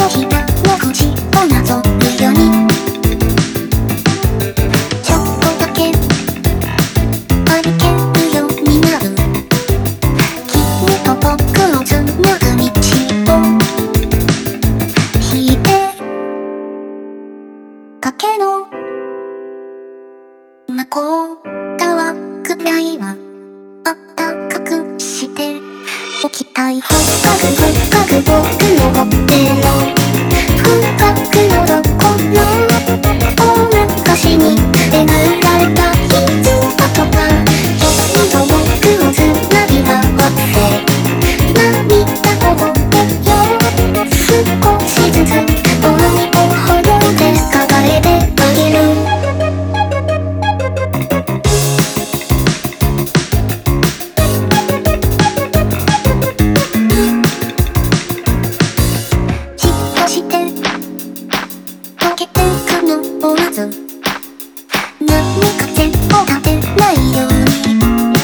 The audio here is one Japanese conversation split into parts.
のひらの縁をなぞるようにちょっとだけ歩けるようになる君と僕をつなぐ道を引いて崖の向こう側くらいはあったかくしておきたい。深く深く僕の手の深くのどころ大昔に描られた傷跡が君と僕をつなぎ合わせ涙を覚えよう少しずつ思いをほどで抱えてあげる波風を立てないように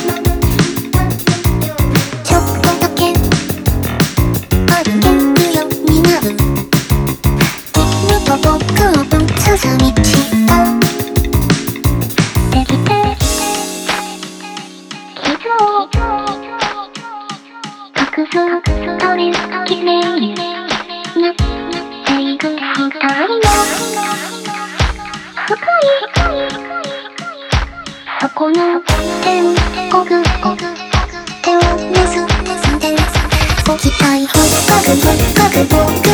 ちょっとだけ歩けるようになる君と僕を結ぶ道ができて傷を隠すため綺麗になっていく二人の深いそこの天国を手を結んでおきたい。深く深く僕